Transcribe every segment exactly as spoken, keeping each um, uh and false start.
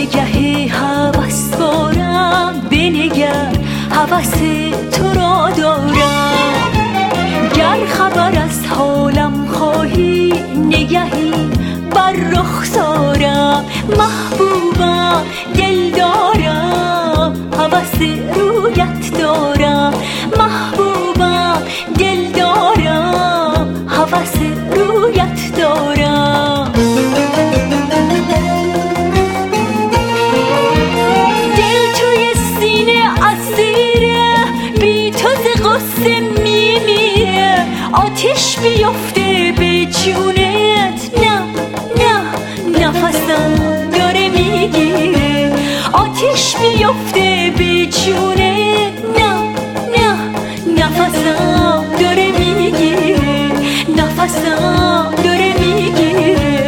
نگه هوس بارم بنگر، هوس تو را دارم. گر خبر از حالم خواهی نگهی بر رخسارم. محبوبم دل دارم، هوس رویت دارم. محبوبم دل دارم، هوس رویت دارم. دل توی سینه اسیره، بی تو ز غصه میمیره. آتش بیفته به جونت، نه نه نفسم داره میگیره. آتش بیفته به جونت، نه نه نفسم داره میگیره. نفسم داره میگیره.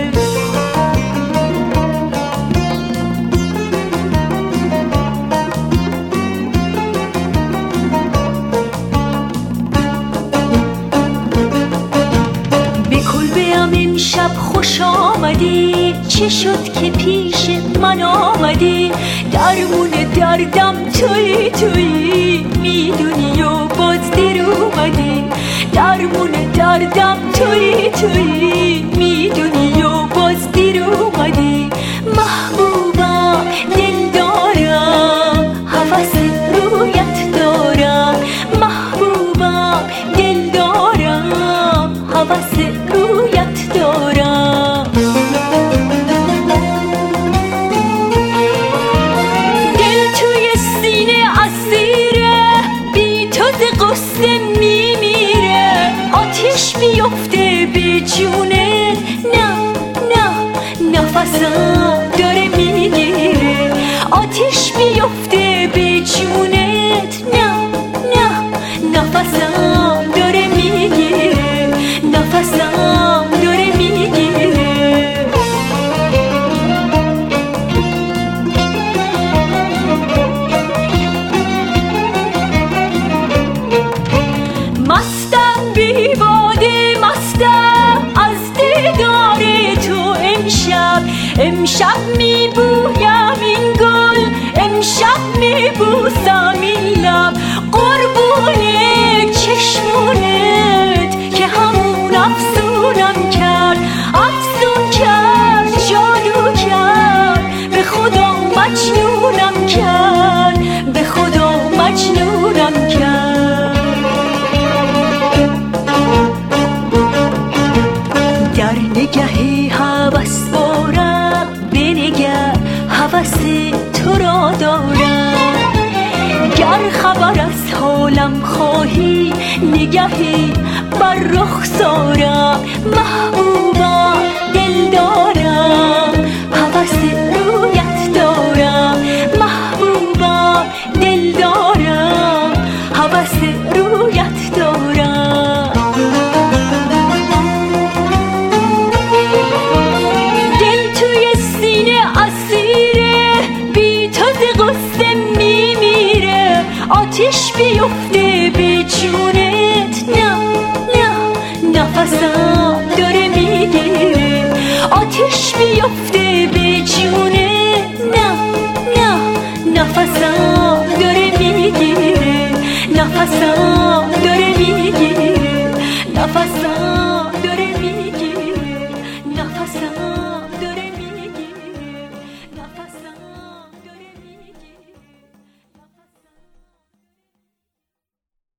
امشب خوش آمدی، چه شد که پیش من آمدی؟ درمون دردم توی توی میدونی و باز دیر اومدی. درمون دردم توی توی میدونی و باز دیر اومدی. محبوبم دل دارم، هوس رویت دارم. محبوبم دل دارم، هوس رویت دارم. دل توی سینه اسیره، بی تو ز غصه میمیره. آتش بیفته به جونت، نه نه نفسم داره میگیره. آتش بیفته به جونت، نه نه نفسم داره میگیره. نفسم داره میگیره. مستم بی باده، مستم از دیدار تو. امشب امشب میبویم این گل، امشب میبوسم این لب. قربون چشمونت که همون افسونم کرد. افسون کرد، جادو کرد، به خدا مجنونم کرد. به خدا مجنونم کرد. در نگه هوس بارم بنگر، هوس تو را دارم. گر خبر از حالم خواهی نگهی بر رخسارم. محبوبم دل دارم، هوس رویت دارم. محبوبم دل دارم، هوس رویت دارم. دل توی سینه اسیره، بی تو ز غصه میمیره. آتش بیفته به جونت، نه نه نفسم داره میگیره. آتش بیفته به جونت.